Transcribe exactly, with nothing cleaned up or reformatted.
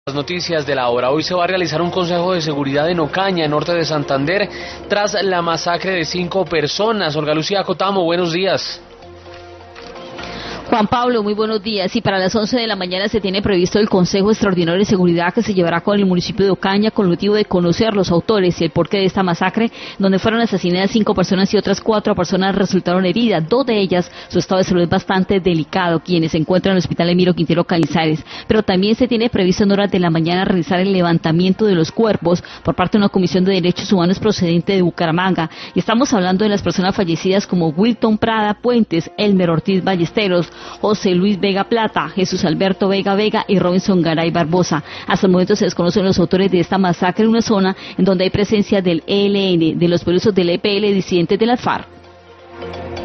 Las noticias de la hora. Hoy se va a realizar un consejo de seguridad en Ocaña, norte de Santander, tras la masacre de cinco personas. Olga Lucía Cotamo, buenos días. Juan Pablo, muy buenos días. Y para las once de la mañana se tiene previsto el Consejo Extraordinario de Seguridad que se llevará con el municipio de Ocaña con el motivo de conocer los autores y el porqué de esta masacre, donde fueron asesinadas cinco personas y otras cuatro personas resultaron heridas. Dos de ellas, su estado de salud es bastante delicado, quienes se encuentran en el Hospital Emiro Quintero Cañizares. Pero también se tiene previsto en horas de la mañana realizar el levantamiento de los cuerpos por parte de una comisión de derechos humanos procedente de Bucaramanga. Y estamos hablando de las personas fallecidas como Wilton Prada Puentes, Elmer Ortiz Ballesteros, José Luis Vega Plata, Jesús Alberto Vega Vega y Robinson Garay Barbosa. Hasta el momento se desconocen los autores de esta masacre en una zona en donde hay presencia del E L N, de los poderosos del E P L disidentes de las FARC.